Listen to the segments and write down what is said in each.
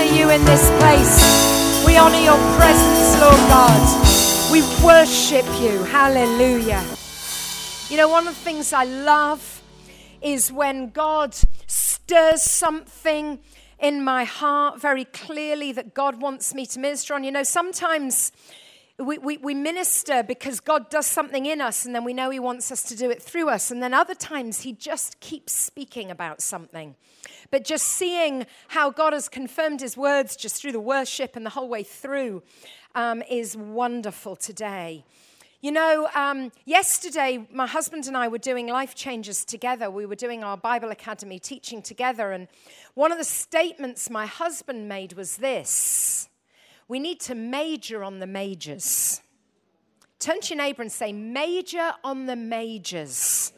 you in this place. We honor your presence, Lord God. We worship you. Hallelujah. You know, one of the things I love is when God stirs something in my heart very clearly that God wants me to minister on. You know, sometimes we minister because God does something in us and then we know he wants us to do it through us. And then other times he just keeps speaking about something. But just seeing how God has confirmed his words just through the worship and the whole way through is wonderful today. You know, yesterday, my husband and I were doing Life Changers together. We were doing our Bible Academy teaching together. And one of the statements my husband made was this: we need to major on the majors. Turn to your neighbor and say, major on the majors.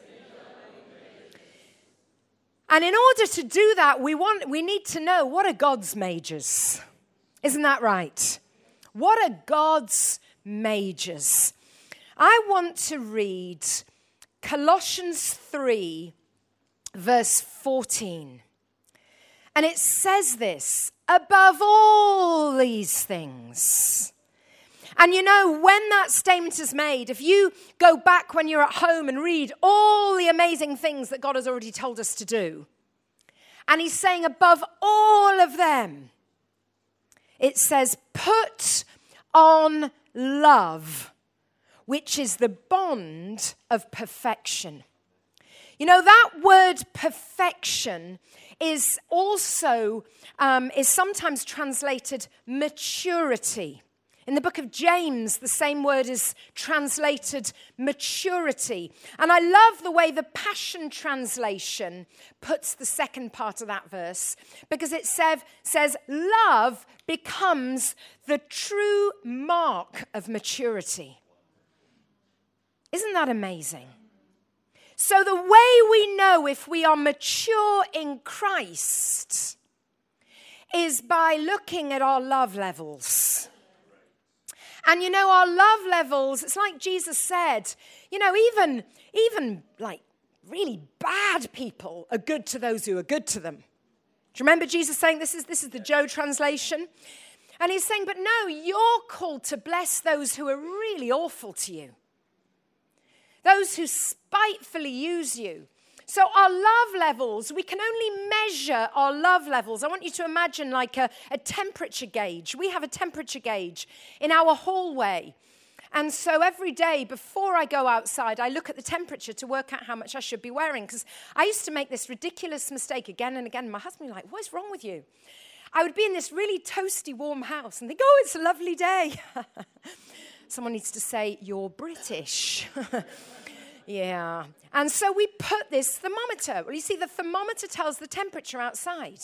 And in order to do that, we need to know, what are God's majors? Isn't that right? What are God's majors? I want to read Colossians 3, verse 14. And it says this: above all these things. And you know, when that statement is made, if you go back when you're at home and read all the amazing things that God has already told us to do, and he's saying above all of them, it says, put on love, which is the bond of perfection. You know, that word perfection is also, is sometimes translated maturity. In the book of James, the same word is translated maturity. And I love the way the Passion Translation puts the second part of that verse, because it says, love becomes the true mark of maturity. Isn't that amazing? So the way we know if we are mature in Christ is by looking at our love levels. And you know, our love levels, it's like Jesus said, you know, even like really bad people are good to those who are good to them. Do you remember Jesus saying, this is the Joe translation? And he's saying, but no, you're called to bless those who are really awful to you. Those who spitefully use you. So our love levels, we can only measure our love levels. I want you to imagine like a temperature gauge. We have a temperature gauge in our hallway. And so every day before I go outside, I look at the temperature to work out how much I should be wearing. Because I used to make this ridiculous mistake again and again. My husband would be like, what is wrong with you? I would be in this really toasty, warm house and think, oh, it's a lovely day. Someone needs to say, you're British. Yeah. And so we put this thermometer. Well, you see, the thermometer tells the temperature outside.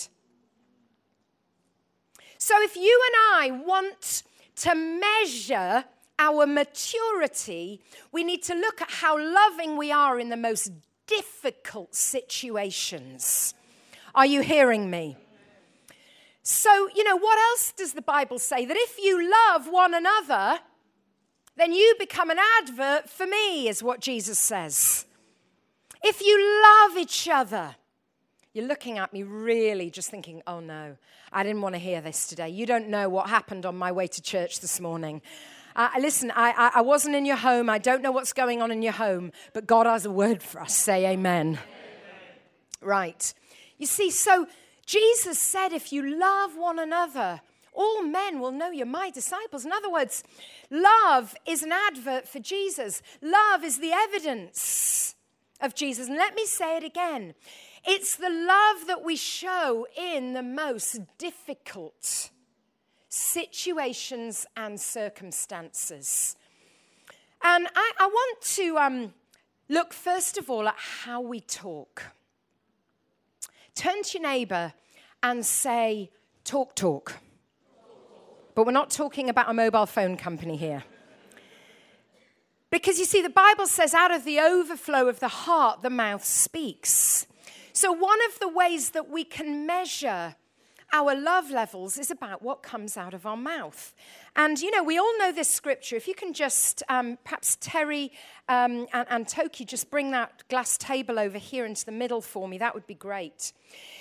So if you and I want to measure our maturity, we need to look at how loving we are in the most difficult situations. Are you hearing me? So, you know, what else does the Bible say? That if you love one another, then you become an advert for me, is what Jesus says. If you love each other, you're looking at me really just thinking, oh no, I didn't want to hear this today. You don't know what happened on my way to church this morning. Listen, I wasn't in your home. I don't know what's going on in your home, but God has a word for us. Say amen. Amen. Right. You see, so Jesus said, if you love one another, all men will know you're my disciples. In other words, love is an advert for Jesus. Love is the evidence of Jesus. And let me say it again. It's the love that we show in the most difficult situations and circumstances. And I want to look first of all at how we talk. Turn to your neighbor and say, talk, talk. But we're not talking about a mobile phone company here. Because you see, the Bible says out of the overflow of the heart, the mouth speaks. So one of the ways that we can measure our love levels is about what comes out of our mouth. And, you know, we all know this scripture. If you can just, perhaps Terry and Toki, just bring that glass table over here into the middle for me, that would be great.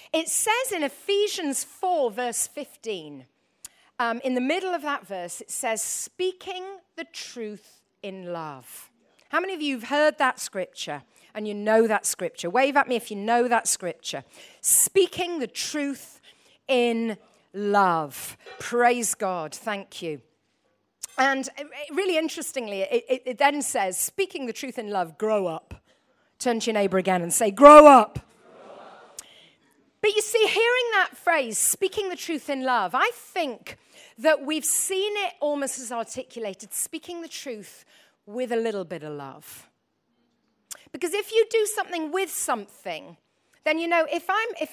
It says in Ephesians 4, verse 15, in the middle of that verse, it says, speaking the truth in love. How many of you have heard that scripture and you know that scripture? Wave at me if you know that scripture. Speaking the truth in love. Praise God. Thank you. And really interestingly, it then says, speaking the truth in love, grow up. Turn to your neighbor again and say, grow up. But you see, hearing that phrase, speaking the truth in love, I think that we've seen it almost as articulated, speaking the truth with a little bit of love. Because if you do something with something, then, if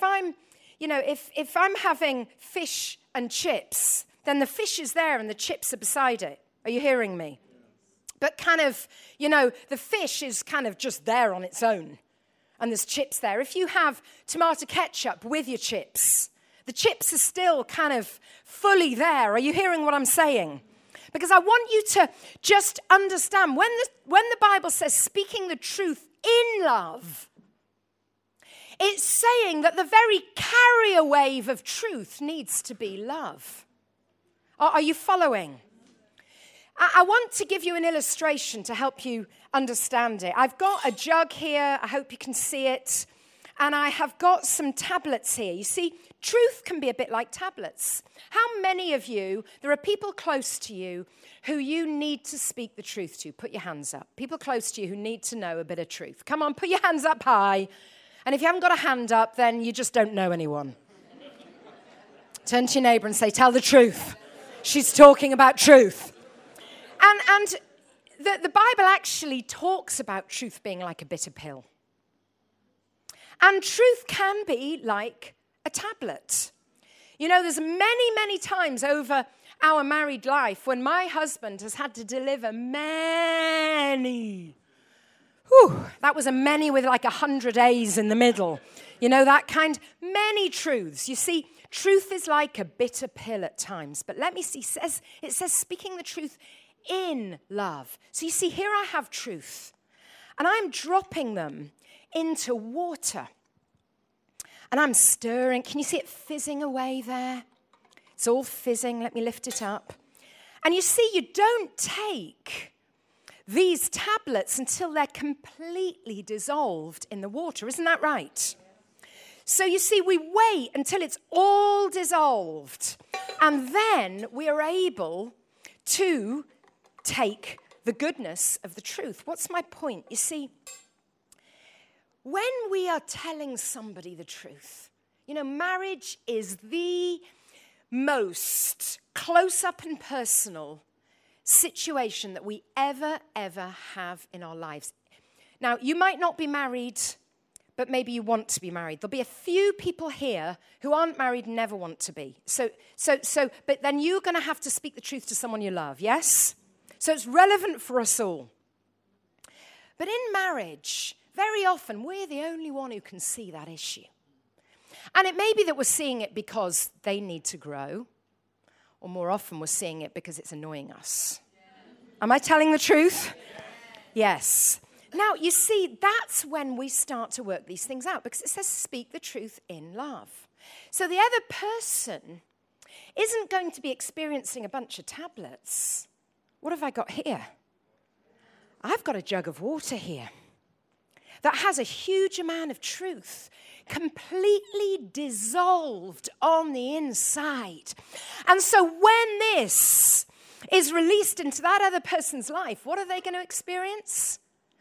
I'm having fish and chips, then the fish is there and the chips are beside it. Are you hearing me? But the fish is kind of just there on its own. And there's chips there. If you have tomato ketchup with your chips, the chips are still kind of fully there. Are you hearing what I'm saying? Because I want you to just understand, when the Bible says speaking the truth in love, it's saying that the very carrier wave of truth needs to be love. Are you following? I want to give you an illustration to help you understand it. I've got a jug here. I hope you can see it. And I have got some tablets here. You see, truth can be a bit like tablets. How many of you, there are people close to you who you need to speak the truth to? Put your hands up. People close to you who need to know a bit of truth. Come on, put your hands up high. And if you haven't got a hand up, then you just don't know anyone. Turn to your neighbor and say, tell the truth. She's talking about truth. And the Bible actually talks about truth being like a bitter pill. And truth can be like a tablet. There's many, many times over our married life when my husband has had to deliver many. That was a many with like 100 A's in the middle. That kind, many truths. You see, truth is like a bitter pill at times. But let me see, it says speaking the truth in love. So you see, here I have truth, and I'm dropping them into water. And I'm stirring. Can you see it fizzing away there? It's all fizzing. Let me lift it up. And you see, you don't take these tablets until they're completely dissolved in the water. Isn't that right? So you see, we wait until it's all dissolved. And then we are able to take the goodness of the truth. What's my point? You see, when we are telling somebody the truth, marriage is the most close-up and personal situation that we ever have in our lives. Now, you might not be married, but maybe you want to be married. There'll be a few people here who aren't married and never want to be. But then you're going to have to speak the truth to someone you love, yes? So it's relevant for us all. But in marriage, very often, we're the only one who can see that issue. And it may be that we're seeing it because they need to grow, or more often we're seeing it because it's annoying us. Am I telling the truth? Yes. Now, you see, that's when we start to work these things out, because it says speak the truth in love. So the other person isn't going to be experiencing a bunch of tablets. What have I got here? I've got a jug of water here that has a huge amount of truth completely dissolved on the inside. And so when this is released into that other person's life, what are they going to experience?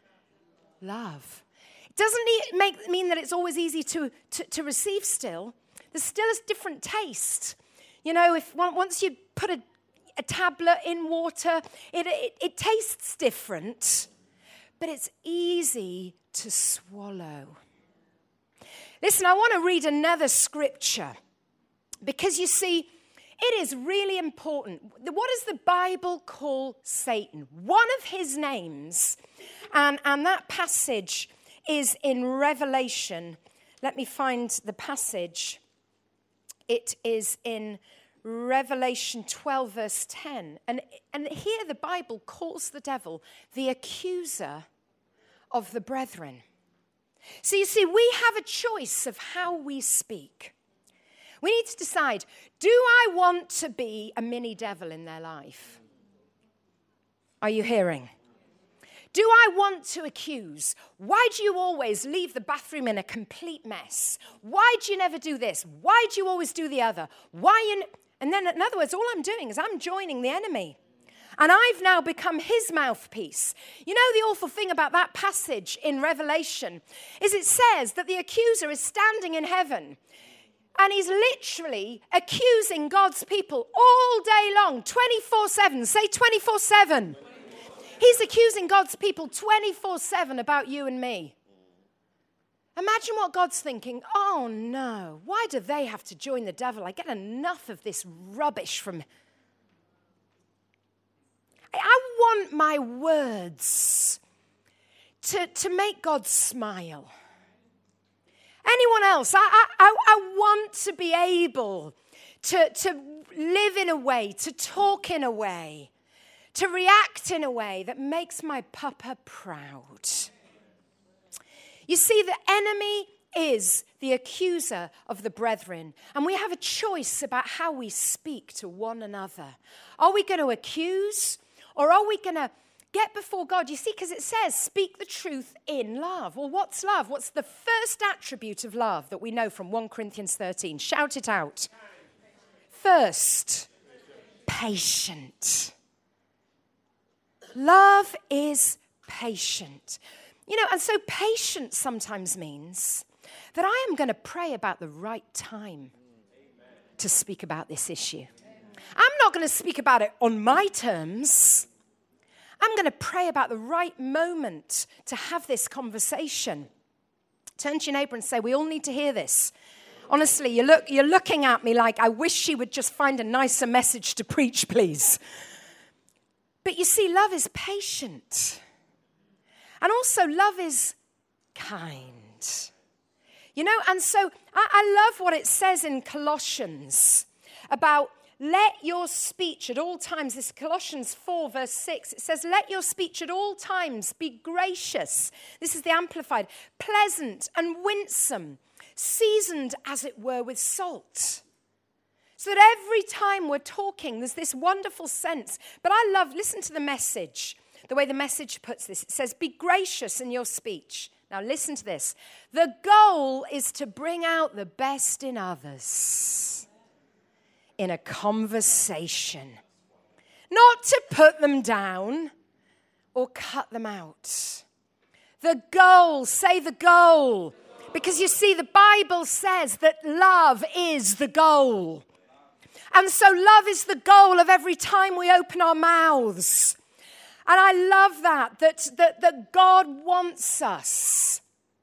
Love. It doesn't mean that it's always easy to receive still. There's still a different taste. If once you put a tablet in water, it tastes different, but it's easy to swallow. Listen, I want to read another scripture, because you see, it is really important. What does the Bible call Satan? One of his names, and that passage is in Revelation. Let me find the passage. It is in Revelation 12, verse 10. And here the Bible calls the devil the accuser of the brethren. So you see, we have a choice of how we speak. We need to decide, do I want to be a mini devil in their life? Are you hearing? Do I want to accuse? Why do you always leave the bathroom in a complete mess? Why do you never do this? Why do you always do the other? And then, in other words, all I'm doing is I'm joining the enemy. And I've now become his mouthpiece. You know, the awful thing about that passage in Revelation is it says that the accuser is standing in heaven and he's literally accusing God's people all day long, 24/7. Say 24/7. He's accusing God's people 24/7 about you and me. Imagine what God's thinking. Oh no, why do they have to join the devil? I get enough of this rubbish from... I want my words to make God smile. Anyone else? I want to be able to live in a way, to talk in a way, to react in a way that makes my papa proud. You see, the enemy is the accuser of the brethren, and we have a choice about how we speak to one another. Are we going to accuse? Or are we going to get before God? You see, because it says, speak the truth in love. Well, what's love? What's the first attribute of love that we know from 1 Corinthians 13? Shout it out. First, patient. Love is patient. You know, and so patience sometimes means that I am going to pray about the right time to speak about this issue. I'm not going to speak about it on my terms. I'm going to pray about the right moment to have this conversation. Turn to your neighbor and say, we all need to hear this. Honestly, you're looking at me like, I wish she would just find a nicer message to preach, please. But you see, love is patient. And also, love is kind. You know, and so I love what it says in Colossians about let your speech at all times, this Colossians 4 verse 6, it says, let your speech at all times be gracious. This is the Amplified. Pleasant and winsome, seasoned as it were with salt. So that every time we're talking, there's this wonderful sense. But I love, listen to the message, the way the message puts this. It says, be gracious in your speech. Now listen to this. The goal is to bring out the best in others in a conversation. Not to put them down or cut them out. The goal, say the goal. Because you see, the Bible says that love is the goal. And so love is the goal of every time we open our mouths. And I love that God wants us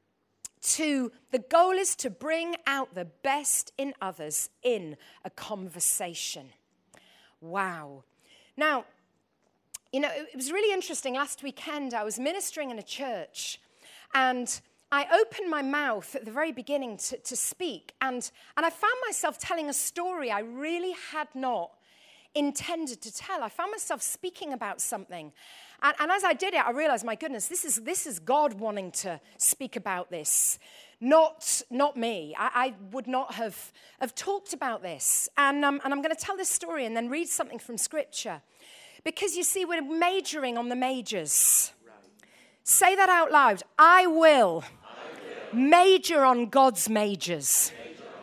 to, the goal is to bring out the best in others in a conversation. Wow. Now, you know, it was really interesting. Last weekend, I was ministering in a church, and I opened my mouth at the very beginning to speak, and I found myself telling a story I really had not intended to tell. I found myself speaking about something. And as I did it, I realized, my goodness, this is God wanting to speak about this, not me. I would not have talked about this. And I'm going to tell this story and then read something from Scripture. Because you see, we're majoring on the majors. Right. Say that out loud. I will major on God's majors.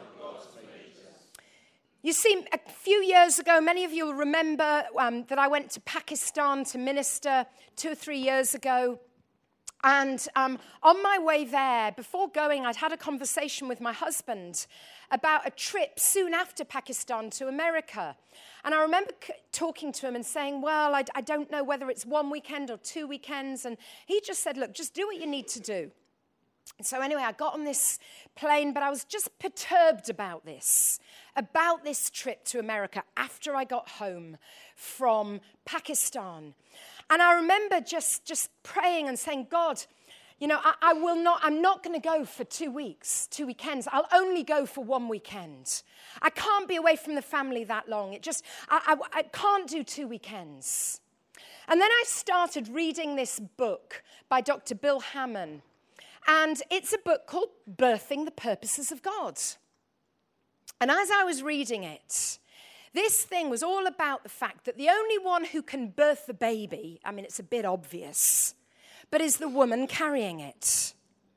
You see, a few years ago, many of you will remember that I went to Pakistan to minister 2 or 3 years ago. And on my way there, before going, I'd had a conversation with my husband about a trip soon after Pakistan to America. And I remember talking to him and saying, well, I don't know whether it's 1 weekend or 2 weekends. And he just said, look, just do what you need to do. So anyway, I got on this plane, but I was just perturbed about this trip to America after I got home from Pakistan. And I remember just praying and saying, God, you know, I'm not going to go for 2 weeks, 2 weekends. I'll only go for 1 weekend. I can't be away from the family that long. I can't do 2 weekends. And then I started reading this book by Dr. Bill Hamon. And it's a book called Birthing the Purposes of God. And as I was reading it, this thing was all about the fact that the only one who can birth the baby, I mean, it's a bit obvious, but is the woman carrying it.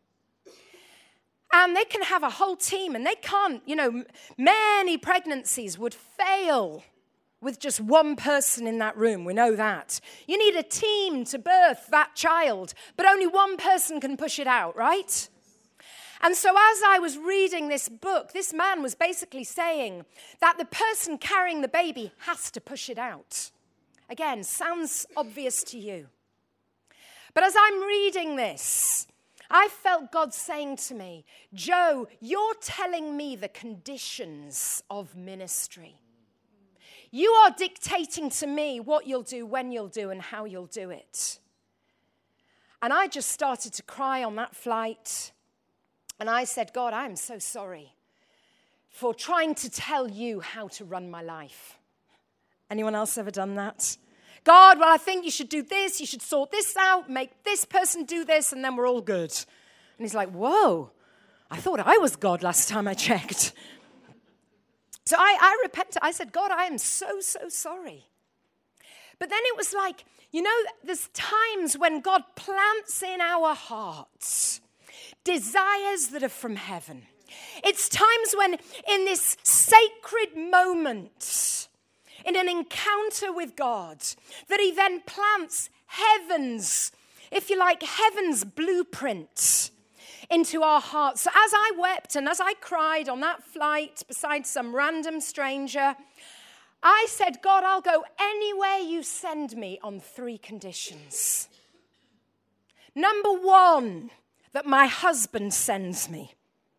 And they can have a whole team, and they can't, many pregnancies would fail with just one person in that room. We know that. You need a team to birth that child, but only one person can push it out, right? And so as I was reading this book, this man was basically saying that the person carrying the baby has to push it out. Again, sounds obvious to you. But as I'm reading this, I felt God saying to me, Joe, you're telling me the conditions of ministry. You are dictating to me what you'll do, when you'll do, and how you'll do it. And I just started to cry on that flight. And I said, God, I am so sorry for trying to tell you how to run my life. Anyone else ever done that? God, well, I think you should do this. You should sort this out, make this person do this, and then we're all good. And he's like, whoa, I thought I was God last time I checked. So I repented. I said, God, I am so, so sorry. But then it was like, there's times when God plants in our hearts desires that are from heaven. It's times when in this sacred moment, in an encounter with God, that he then plants heaven's, if you like, heaven's blueprint into our hearts. So as I wept and as I cried on that flight beside some random stranger, I said, God, I'll go anywhere you send me on 3 conditions. Number 1, that my husband sends me.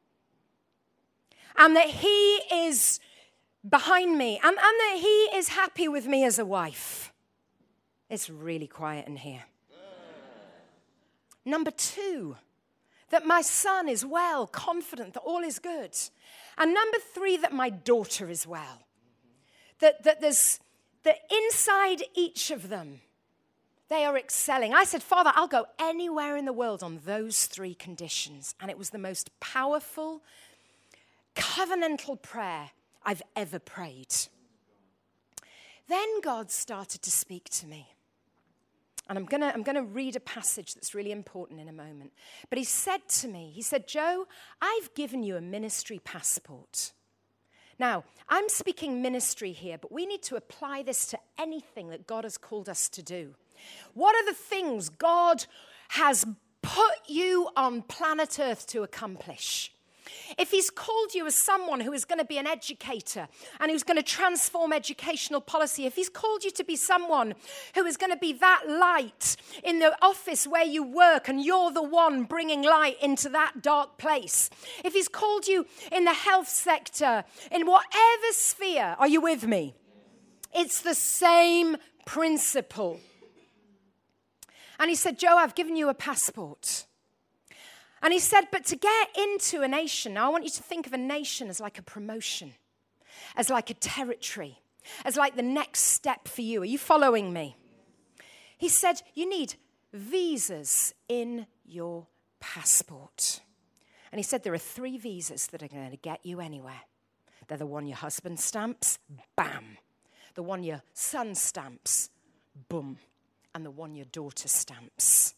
And that he is behind me. And that he is happy with me as a wife. It's really quiet in here. Number 2, that my son is well, confident that all is good. And number 3, that my daughter is well. That inside each of them, they are excelling. I said, Father, I'll go anywhere in the world on those 3 conditions. And it was the most powerful, covenantal prayer I've ever prayed. Then God started to speak to me. And I'm gonna read a passage that's really important in a moment. But he said to me, Joe, I've given you a ministry passport. Now, I'm speaking ministry here, but we need to apply this to anything that God has called us to do. What are the things God has put you on planet Earth to accomplish? If he's called you as someone who is going to be an educator and who's going to transform educational policy, if he's called you to be someone who is going to be that light in the office where you work and you're the one bringing light into that dark place, if he's called you in the health sector, in whatever sphere, are you with me? It's the same principle. And he said, Joe, I've given you a passport. And he said, but to get into a nation, now I want you to think of a nation as like a promotion, as like a territory, as like the next step for you. Are you following me? He said, you need visas in your passport. And he said, there are 3 visas that are going to get you anywhere. They're the one your husband stamps, bam. The one your son stamps, boom. And the one your daughter stamps.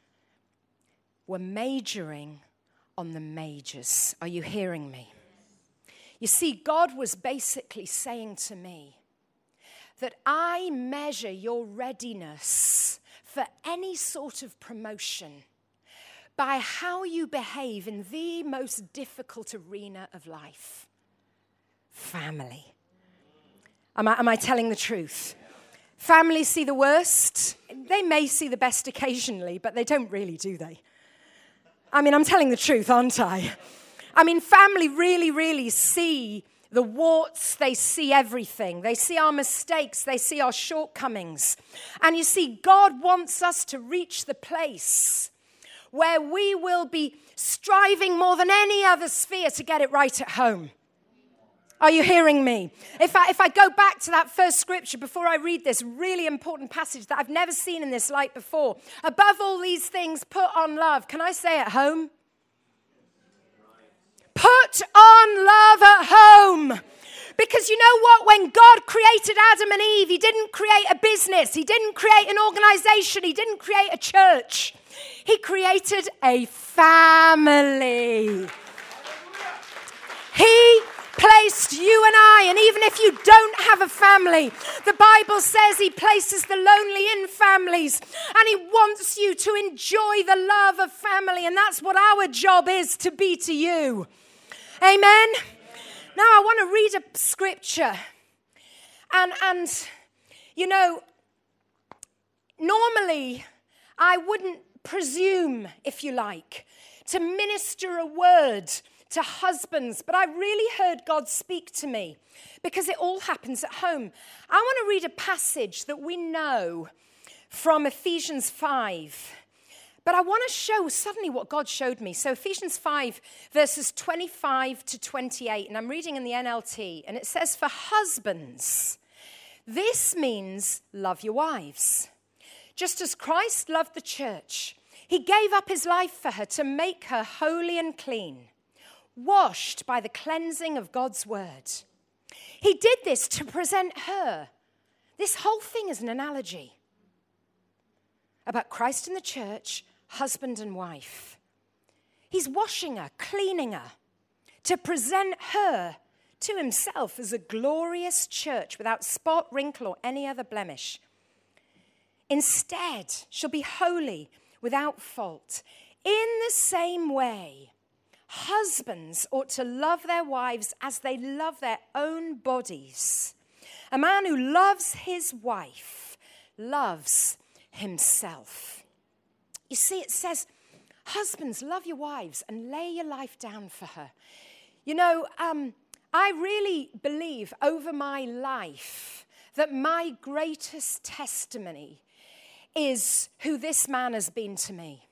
We're majoring on the majors. Are you hearing me? You see, God was basically saying to me that I measure your readiness for any sort of promotion by how you behave in the most difficult arena of life. Family. Am I telling the truth? Families see the worst. They may see the best occasionally, but they don't really, do they? I mean, I'm telling the truth, aren't I? I mean, family really, really see the warts. They see everything. They see our mistakes. They see our shortcomings. And you see, God wants us to reach the place where we will be striving more than any other sphere to get it right at home. Are you hearing me? If I go back to that first scripture before I read this really important passage that I've never seen in this light before. Above all these things, put on love. Can I say at home? Put on love at home. Because you know what? When God created Adam and Eve, he didn't create a business. He didn't create an organization. He didn't create a church. He created a family. He placed you and I, and even if you don't have a family, the Bible says he places the lonely in families, and he wants you to enjoy the love of family, and that's what our job is to be to you. Amen? Now I want to read a scripture, and you know, normally I wouldn't presume, if you like, to minister a word to husbands, but I really heard God speak to me because it all happens at home. I want to read a passage that we know from Ephesians 5. But I want to show suddenly what God showed me. So Ephesians 5, verses 25 to 28, and I'm reading in the NLT, and it says, for husbands, this means love your wives. Just as Christ loved the church, he gave up his life for her to make her holy and clean, washed by the cleansing of God's word. He did this to present her. This whole thing is an analogy about Christ and the church, husband and wife. He's washing her, cleaning her, to present her to himself as a glorious church without spot, wrinkle, or any other blemish. Instead, she'll be holy, without fault. In the same way, husbands ought to love their wives as they love their own bodies. A man who loves his wife loves himself. You see, it says, husbands, love your wives and lay your life down for her. You know, I really believe over my life that my greatest testimony is who this man has been to me.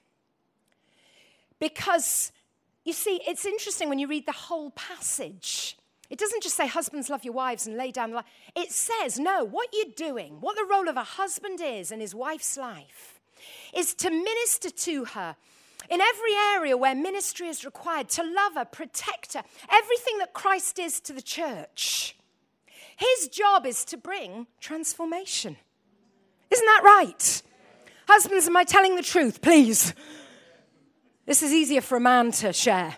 Because, you see, it's interesting when you read the whole passage. It doesn't just say, husbands, love your wives and lay down the life. It says, no, what you're doing, what the role of a husband is in his wife's life, is to minister to her in every area where ministry is required, to love her, protect her, everything that Christ is to the church. His job is to bring transformation. Isn't that right? Husbands, am I telling the truth? Please. This is easier for a man to share.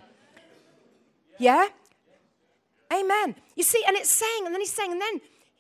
Yeah? Amen. You see, and it's saying, and then he's saying, and then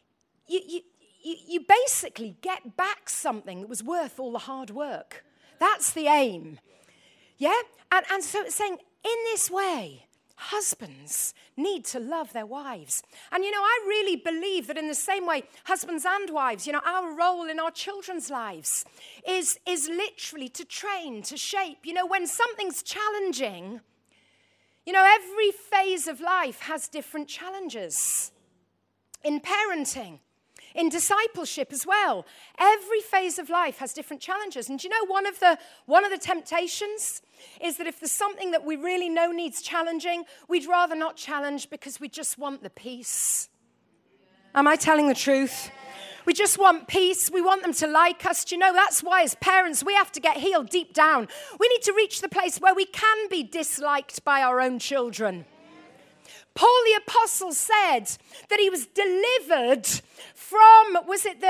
you basically get back something that was worth all the hard work. That's the aim. Yeah? And so it's saying, in this way, husbands need to love their wives. And, you know, I really believe that in the same way, husbands and wives, you know, our role in our children's lives is literally to train, to shape. You know, when something's challenging, you know, every phase of life has different challenges. In parenting, in discipleship as well, every phase of life has different challenges. And do you know one of the temptations is that if there's something that we really know needs challenging, we'd rather not challenge because we just want the peace. Am I telling the truth? We just want peace. We want them to like us. Do you know, that's why as parents, we have to get healed deep down. We need to reach the place where we can be disliked by our own children. Paul the Apostle said that he was delivered from, was it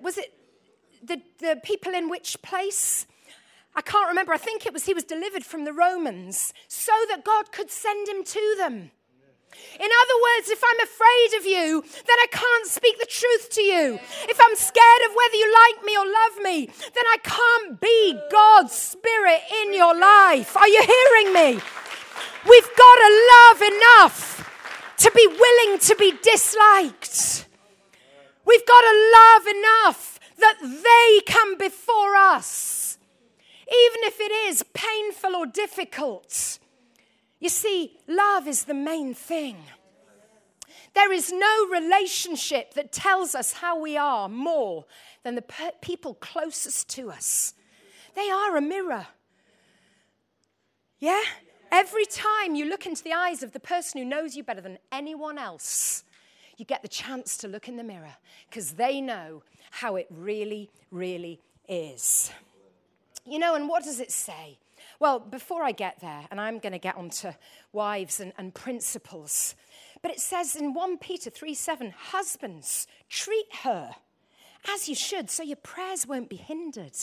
the people in which place? I can't remember. I think it was he was delivered from the Romans so that God could send him to them. In other words, if I'm afraid of you, then I can't speak the truth to you. If I'm scared of whether you like me or love me, then I can't be God's Spirit in your life. Are you hearing me? We've got to love enough to be willing to be disliked. We've got to love enough that they come before us, even if it is painful or difficult. You see, love is the main thing. There is no relationship that tells us how we are more than the people closest to us. They are a mirror. Yeah? Every time you look into the eyes of the person who knows you better than anyone else, you get the chance to look in the mirror because they know how it really, really is. You know, and what does it say? Well, before I get there, and I'm going to get onto wives and principles, but it says in 1 Peter 3:7, husbands, treat her as you should, so your prayers won't be hindered.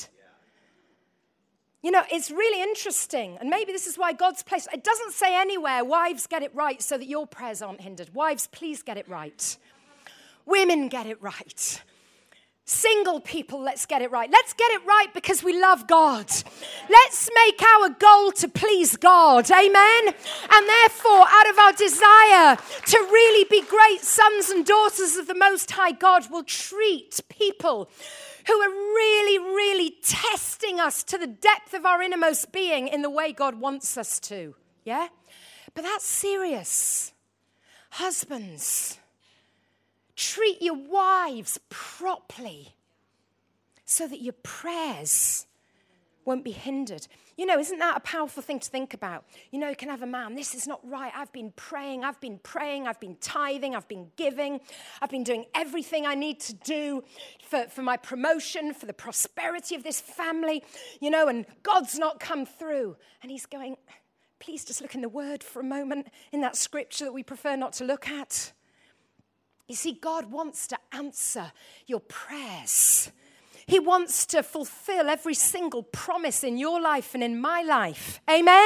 You know, it's really interesting, and maybe this is why God's placed, it doesn't say anywhere, wives, get it right so that your prayers aren't hindered. Wives, please get it right. Women, get it right. Single people, let's get it right. Let's get it right because we love God. Let's make our goal to please God. Amen? And therefore, out of our desire to really be great sons and daughters of the Most High God, will treat people who are really, really testing us to the depth of our innermost being in the way God wants us to. Yeah? But that's serious. Husbands, treat your wives properly so that your prayers won't be hindered. You know, isn't that a powerful thing to think about? You know, you can have a man, this is not right. I've been praying, I've been tithing, I've been giving, I've been doing everything I need to do for my promotion, for the prosperity of this family, you know, and God's not come through. And he's going, please just look in the word for a moment, in that scripture that we prefer not to look at. You see, God wants to answer your prayers. He wants to fulfill every single promise in your life and in my life. Amen?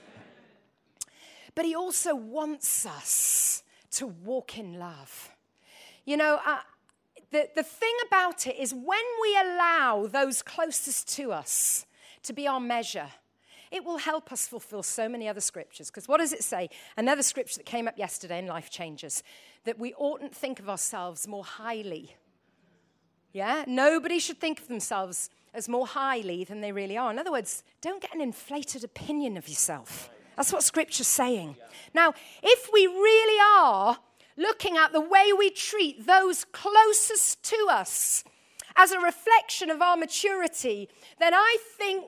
But he also wants us to walk in love. You know, the thing about it is when we allow those closest to us to be our measure, it will help us fulfill so many other scriptures. Because what does it say? Another scripture that came up yesterday in Life Changers, that we oughtn't think of ourselves more highly. Yeah? Nobody should think of themselves as more highly than they really are. In other words, don't get an inflated opinion of yourself. That's what scripture's saying. Now, if we really are looking at the way we treat those closest to us as a reflection of our maturity, then I think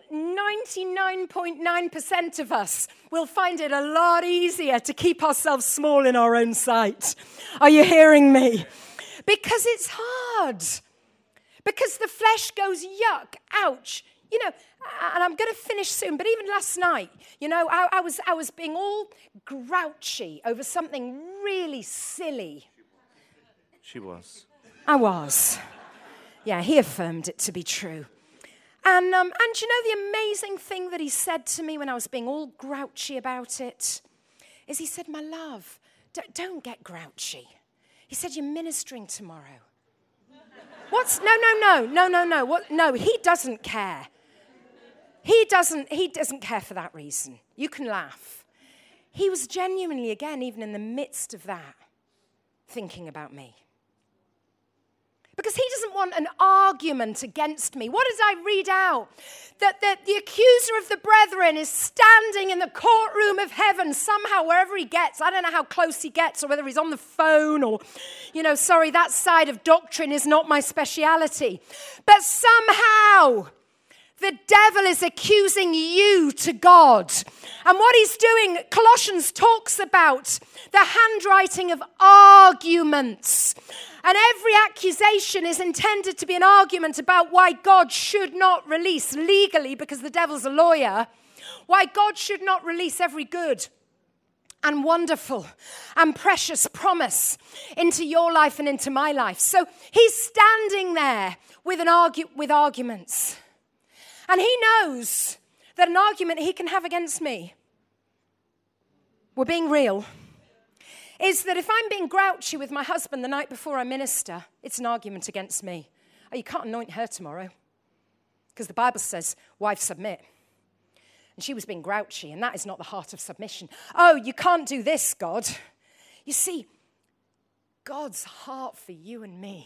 99.9% of us will find it a lot easier to keep ourselves small in our own sight. Are you hearing me? Because it's hard. Because the flesh goes, yuck, ouch. You know, and I'm going to finish soon, but even last night, you know, I was being all grouchy over something really silly. She was. I was. Yeah, he affirmed it to be true. And you know the amazing thing that he said to me when I was being all grouchy about it is he said, my love, don't get grouchy. He said, you're ministering tomorrow. What's, no. What? No, he doesn't care. He doesn't care for that reason. You can laugh. He was genuinely, again, even in the midst of that, thinking about me. Because he doesn't want an argument against me. What did I read out? That the accuser of the brethren is standing in the courtroom of heaven somehow, wherever he gets. I don't know how close he gets or whether he's on the phone or, you know, sorry, that side of doctrine is not my speciality. But somehow the devil is accusing you to God. And what he's doing, Colossians talks about the handwriting of arguments. And every accusation is intended to be an argument about why God should not release legally, because the devil's a lawyer, why God should not release every good and wonderful and precious promise into your life and into my life. So he's standing there with arguments. And he knows that an argument he can have against me, we're being real, is that if I'm being grouchy with my husband the night before I minister, it's an argument against me. Oh, you can't anoint her tomorrow. Because the Bible says, wives submit. And she was being grouchy, and that is not the heart of submission. Oh, you can't do this, God. You see, God's heart for you and me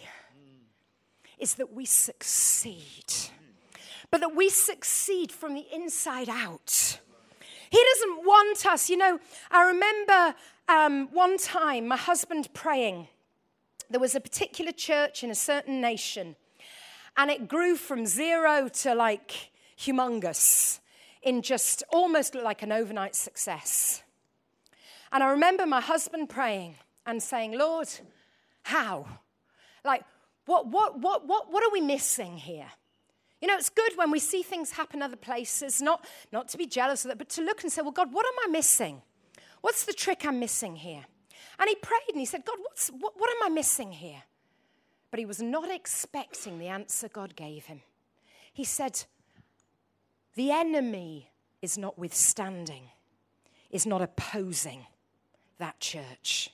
is that we succeed. But that we succeed from the inside out. He doesn't want us. You know, I remember one time my husband praying. There was a particular church in a certain nation, and it grew from 0 to like humongous in just almost like an overnight success. And I remember my husband praying and saying, Lord, how? Like, what are we missing here? You know, it's good when we see things happen other places, not to be jealous of that, but to look and say, well, God, what am I missing? What's the trick I'm missing here? And he prayed and he said, God, what am I missing here? But he was not expecting the answer God gave him. He said, the enemy is not withstanding, is not opposing that church.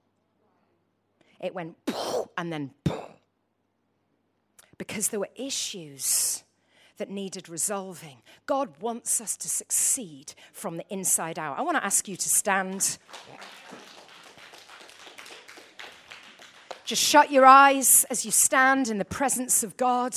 It went and then because there were issues that needed resolving. God wants us to succeed from the inside out. I want to ask you to stand. Just shut your eyes as you stand in the presence of God.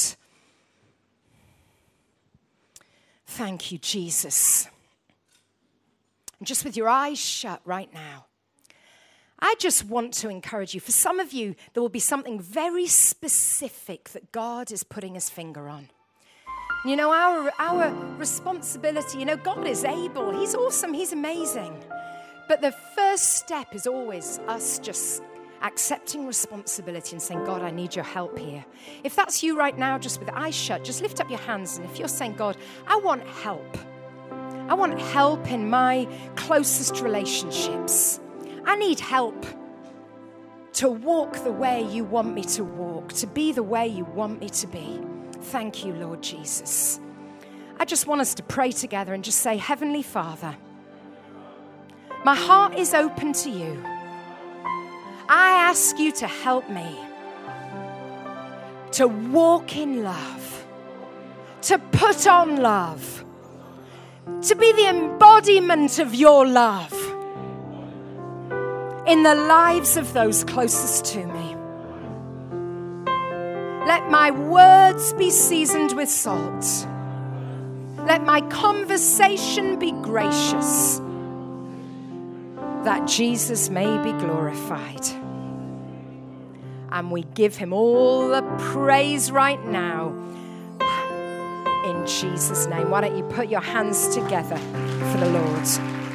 Thank you, Jesus. And just with your eyes shut right now, I just want to encourage you. For some of you, there will be something very specific that God is putting his finger on. You know, our responsibility, you know, God is able. He's awesome. He's amazing. But the first step is always us just accepting responsibility and saying, God, I need your help here. If that's you right now, just with eyes shut, just lift up your hands. And if you're saying, God, I want help. I want help in my closest relationships. I need help to walk the way you want me to walk, to be the way you want me to be. Thank you, Lord Jesus. I just want us to pray together and just say, Heavenly Father, my heart is open to you. I ask you to help me to walk in love, to put on love, to be the embodiment of your love in the lives of those closest to me. Let my words be seasoned with salt. Let my conversation be gracious, that Jesus may be glorified. And we give him all the praise right now. In Jesus' name. Why don't you put your hands together for the Lord?